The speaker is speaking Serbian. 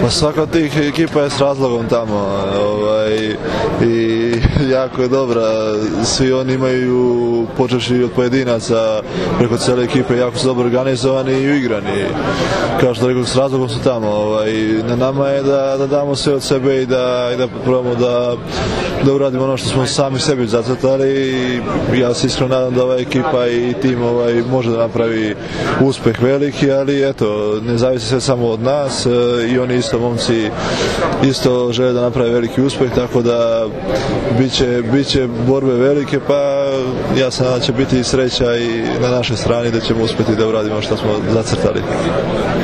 Pa svaka od tih ekipa je s razlogom tamo i jako je dobra. Svi oni imaju, počevši od pojedinaca preko cijele ekipe, jako su dobro organizovani i uigrani. Kao što rekao, s razlogom su tamo. Na nama je da damo sve od sebe i da probamo da uradimo ono što smo sami sebi zacrtali i ja se iskreno nadam da ova ekipa i tim može da napravi uspeh veliki, ali eto, ne zavisi sve samo od nas i oni isto momci isto žele da naprave veliki uspeh, tako da bit će borbe velike, pa ja se nadam da će biti sreća i na našoj strani da ćemo uspjeti da uradimo što smo zacrtali.